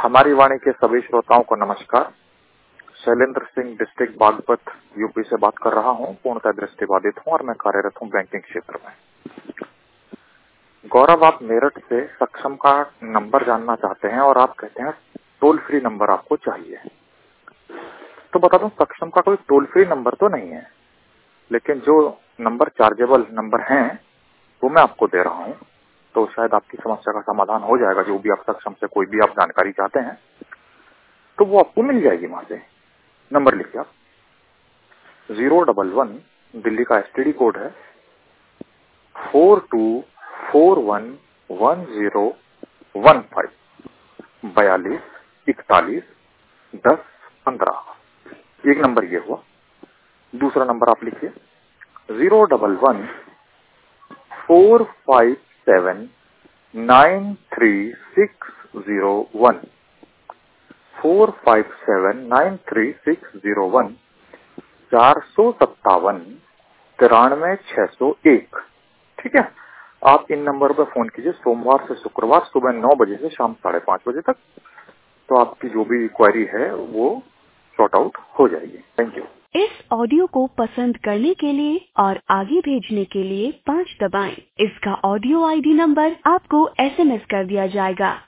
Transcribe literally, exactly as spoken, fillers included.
हमारी वाणी के सभी श्रोताओं को नमस्कार। शैलेंद्र सिंह डिस्ट्रिक्ट बागपत यूपी से बात कर रहा हूँ। पूर्णतः दृष्टिबाधित हूँ और मैं कार्यरत हूँ बैंकिंग क्षेत्र में। गौरव, आप मेरठ से सक्षम का नंबर जानना चाहते हैं और आप कहते हैं टोल फ्री नंबर आपको चाहिए। तो बता दूं, सक्षम का कोई टोल फ्री नंबर तो नहीं है, लेकिन जो नंबर चार्जेबल नंबर हैं वो मैं आपको दे रहा हूँ। तो शायद आपकी समस्या का समाधान हो जाएगा। जो भी आप सक्षम से कोई भी आप जानकारी चाहते हैं तो वो आपको मिल जाएगी वहां से। नंबर लिखिए आप, जीरो डबल वन, दिल्ली का एसटीडी कोड है, four two four one one zero one five, बयालीस इकतालीस दस पंद्रह। एक नंबर ये हुआ। दूसरा नंबर आप लिखिए, zero double one four five seven nine three six zero one, four five seven nine three six zero one, चार सौ सत्तावन तिरानवे छह सौ एक। ठीक है, आप इन नंबर पर फोन कीजिए सोमवार से शुक्रवार सुबह नौ बजे से शाम साढ़े पांच बजे तक। तो आपकी जो भी क्वेरी है वो सॉर्ट आउट हो जाएगी। Thank you. इस ऑडियो को पसंद करने के लिए और आगे भेजने के लिए पाँच दबाएं। इसका ऑडियो आईडी नंबर आपको एसएमएस कर दिया जाएगा।